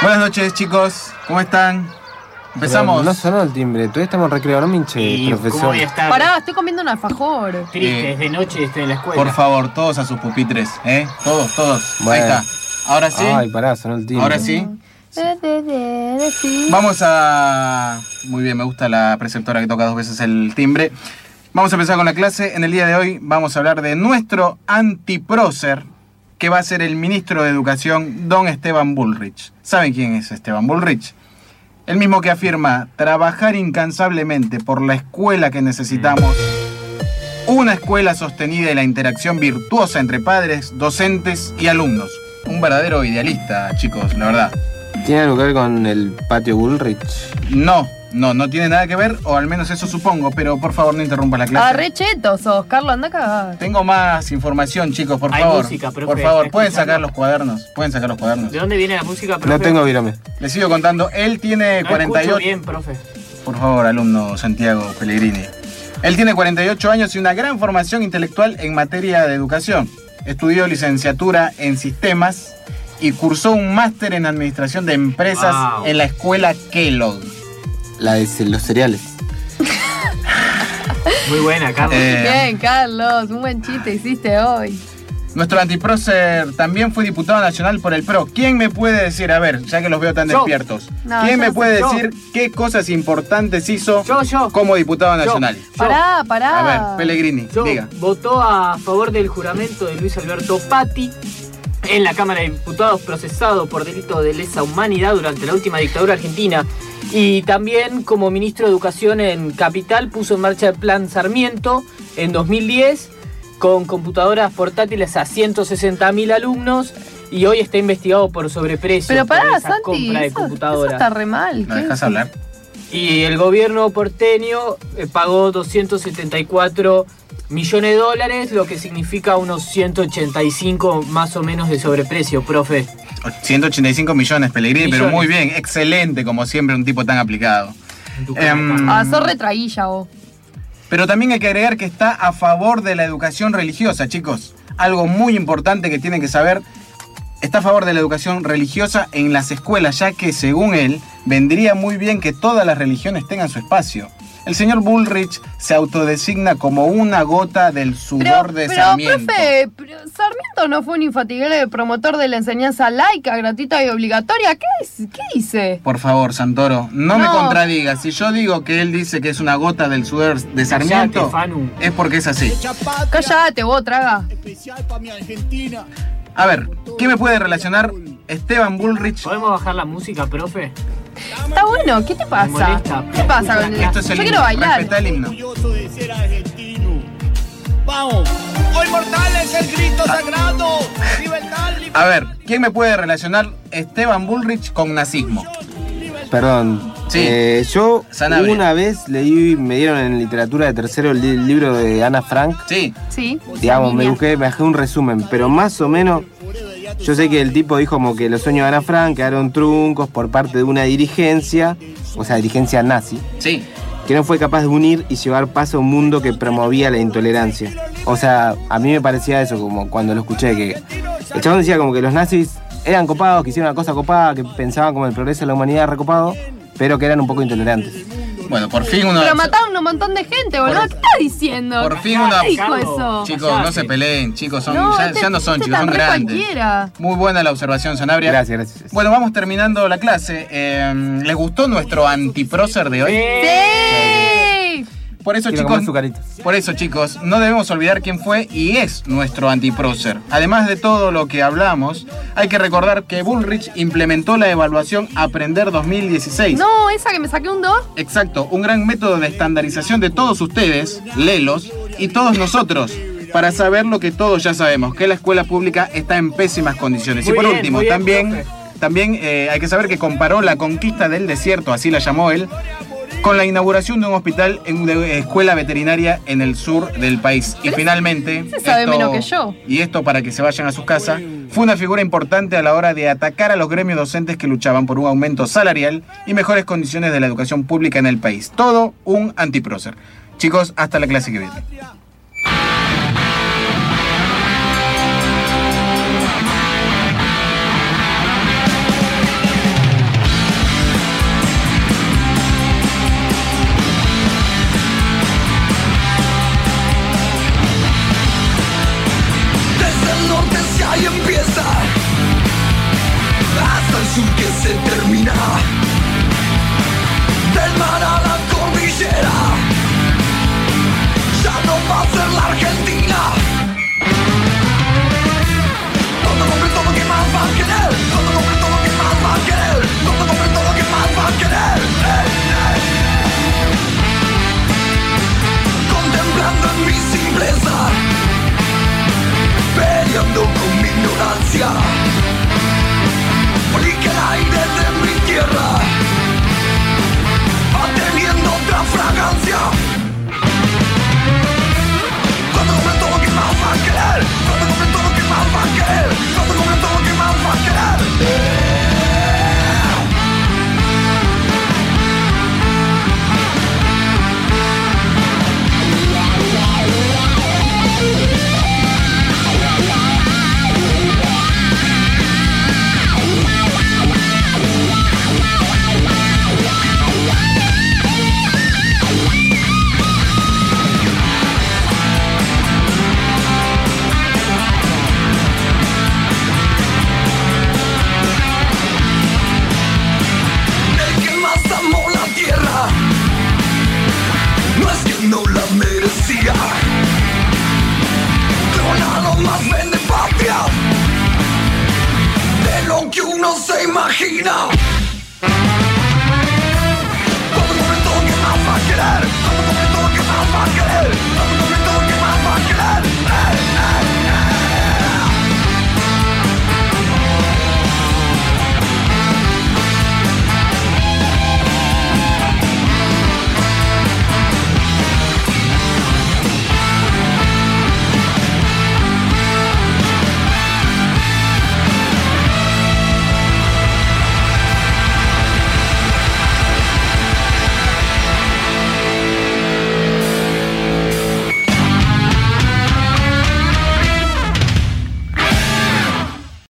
Buenas noches, chicos. ¿Cómo están? Empezamos. Pero no sonó el timbre, todavía estamos en recreo, no me hinche, profesor. Pará, estoy comiendo un alfajor. Triste, es de noche, estoy en la escuela. Por favor, todos a sus pupitres, ¿eh? Todos. Bueno. Ahí está. Ahora sí. Ay, pará, sonó el timbre. Ahora sí. Vamos a... Muy bien, me gusta la preceptora que toca 2 veces el timbre. Vamos a empezar con la clase. En el día de hoy vamos a hablar de nuestro antiprócer, que va a ser el ministro de Educación, don Esteban Bullrich. ¿Saben quién es Esteban Bullrich? El mismo que afirma trabajar incansablemente por la escuela que necesitamos, una escuela sostenida y la interacción virtuosa entre padres, docentes y alumnos. Un verdadero idealista, chicos, la verdad. ¿Tiene algo que ver con el patio Bullrich? No tiene nada que ver, o al menos eso supongo, pero por favor no interrumpas la clase. Re cheto sos, Carlos, anda a cagar. Tengo más información, chicos, por Hay favor. música, profe, por favor, ¿está ¿pueden escuchando? sacar los cuadernos? ¿De dónde viene la música, profe? No tengo virome. Les sigo contando, él tiene No 48... escucho bien, profe. Por favor, alumno Santiago Pellegrini. Él tiene 48 años y una gran formación intelectual en materia de educación. Estudió licenciatura en sistemas y cursó un máster en administración de empresas en la escuela Kellogg. La de los cereales. Muy buena, Carlos. Bien, Carlos, un buen chiste hiciste hoy. Nuestro antiprócer también fue diputado nacional por el PRO. ¿Quién me puede decir, a ver, ya que los veo tan despiertos, No, ¿quién yo me puede yo. decir qué cosas importantes hizo Yo. como diputado nacional? Pará. A ver, Pellegrini, diga. Votó a favor del juramento de Luis Alberto Patti en la Cámara de Diputados, procesado por delito de lesa humanidad durante la última dictadura argentina. Y también como ministro de Educación en Capital puso en marcha el Plan Sarmiento en 2010 con computadoras portátiles a 160.000 alumnos y hoy está investigado por sobreprecio. Pero por pará, esa Santi, compra de eso computadoras. está re mal. ¿Me ¿qué? dejas hablar? Y el gobierno porteño pagó 274 millones de dólares, lo que significa unos 185 más o menos de sobreprecio, profe. 185 millones, Pellegrini, pero Millones. muy bien, excelente, como siempre, un tipo tan aplicado. En tu cara, Sos retraguilla vos. Pero también hay que agregar que está a favor de la educación religiosa, chicos. Algo muy importante que tienen que saber, está a favor de la educación religiosa en las escuelas, ya que, según él, vendría muy bien que todas las religiones tengan su espacio. El señor Bullrich se autodesigna como una gota del sudor de Sarmiento. Profe, Sarmiento no fue un infatigable promotor de la enseñanza laica, gratuita y obligatoria. ¿Qué hice? Por favor, Santoro, no me contradigas. Si yo digo que él dice que es una gota del sudor de Sarmiento, Fanu. es porque es así. Cállate vos, traga. A ver, ¿qué me puede relacionar Esteban Bullrich? ¿Podemos bajar la música, profe? Está bueno, ¿qué te pasa? Me molesta. ¿Qué pasa con el... Esto es el Yo himno, quiero bailar. respetá el himno. Orgulloso de ser argentino. Vamos, hoy mortal es el grito sagrado. Libertad, A ver, ¿quién me puede relacionar Esteban Bullrich con nazismo? Perdón. Sí. Yo Sanabria. una vez leí, me dieron en literatura de tercero el libro de Ana Frank. Sí. Sí. Digamos, me bajé un resumen, pero más o menos yo sé que el tipo dijo como que los sueños de Ana Frank quedaron truncos por parte de una dirigencia, o sea, dirigencia nazi, Sí. que no fue capaz de unir y llevar paz a un mundo que promovía la intolerancia. O sea, a mí me parecía eso, como cuando lo escuché, que el chabón decía como que los nazis eran copados, que hicieron una cosa copada, que pensaban como el progreso de la humanidad recopado, pero que eran un poco intolerantes. Bueno, por fin uno... Pero mataron un montón de gente, boludo. ¿Qué estás diciendo? Por fin una... ¿Qué dijo Carlos. eso? Chicos, no se peleen, chicos, ya no son chicos, tan son re grandes. cualquiera. Muy buena la observación, Sanabria. Gracias. Bueno, vamos terminando la clase. ¿Les gustó nuestro antiprócer de hoy? ¡Sí! Por eso, Quiero chicos, comer sucaritas. por eso, chicos, no debemos olvidar quién fue y es nuestro antiprócer. Además de todo lo que hablamos, hay que recordar que Bullrich implementó la evaluación Aprender 2016. No, esa que me saqué un 2. Exacto, un gran método de estandarización de todos ustedes, lelos, y todos nosotros, para saber lo que todos ya sabemos, que la escuela pública está en pésimas condiciones. Muy y por bien, último, muy bien, también profe. hay que saber que comparó la conquista del desierto, así la llamó él, con la inauguración de un hospital en una escuela veterinaria en el sur del país. Y finalmente, se sabe menos que yo. y esto para que se vayan a sus casas, fue una figura importante a la hora de atacar a los gremios docentes que luchaban por un aumento salarial y mejores condiciones de la educación pública en el país. Todo un antiprócer. Chicos, hasta la clase que viene. se termina. Del mar a la cordillera, ya no va a ser la Argentina. Cuando compre todo, ¿qué más va a querer? Cuando compre todo, ¿qué más va a querer? Cuando compre todo, ¿qué más va a querer? Contemplando en mi simpleza, peleando con mi ignorancia, porque el aire de mi tierra va teniendo otra fragancia. Cuando compre todo, ¿qué más va a querer? Cuando compre todo, ¿qué más va a querer? Cuando compre todo, ¿qué más va a querer? No es que no la merecía, clonado más vende patria de lo que uno se imagina.